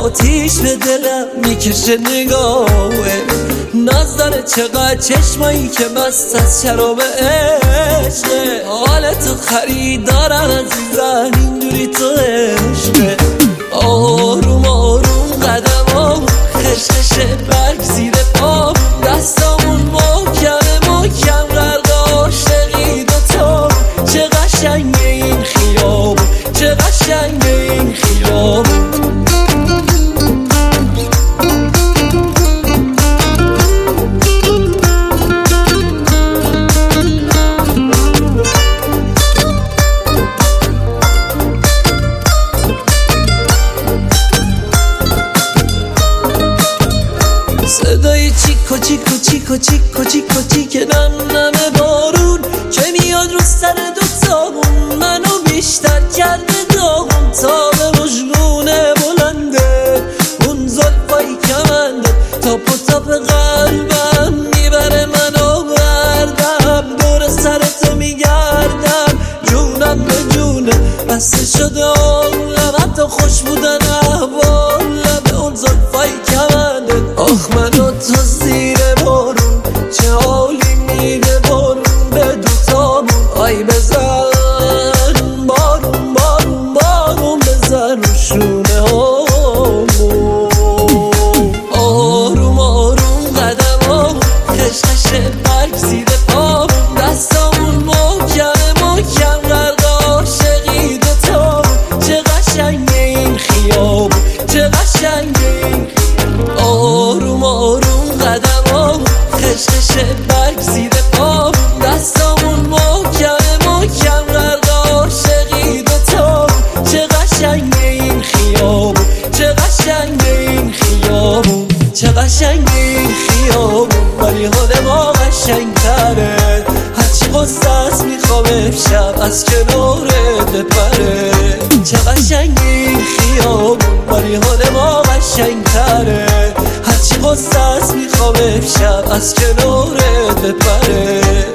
آتیش به دلم میکشه نگاهه، ناز داره چقدر چشمایی که مست از شراب عشقه. حالتو خریدارم عزیزم اینجوری تو عشقه. آروم آروم قدمام خشخشه برگ زیر پام، دستامون محکم محکم غرق عاشقی دوتا. چه قشنگه این خیابون، چه قشنگه این خیابون. صدای چیکو چیکو چیکو چیکو چیکو چیکه نم نم بارون که میاد رو سر دوتامون، منو بیشتر کرده داغون. تا به مجنونه بلنده اون زلفای کمنده، تاپ و تاپ قلبم میبره منو بردم. دور سرتو میگردم جونم به جونه، بسته شده عمرم حتی خوش بودن احوالم به اون زلفای کمنده. آخ من و تو زیر بارون چه حالی میده بارون به دوتامون. آی بزن بارون بارون بارون بزن رو شونه هامون. آروم آروم قدمامون خشخشه برگ زیر پامون، دستامون محکم محکم غرق عاشقی دوتامون. چه قشنگه این خیابون، چه قشنگه این خیابون. آروم آروم قدمامون خشخشه برگ زیر پامون، دستامون محکم محکم غرق عاشقی دوتامون. چه قشنگه این خیابون، چه قشنگه این خیابون. چه قشنگه این خیابون ولی حال ما قشنگتره. هرچی غصه است میخوام امشب از کنارت بپره. چه قشنگه این خیابون ولی حال ما قشنگتره. هرچی غصه است میخوام امشب از کنارت بپره.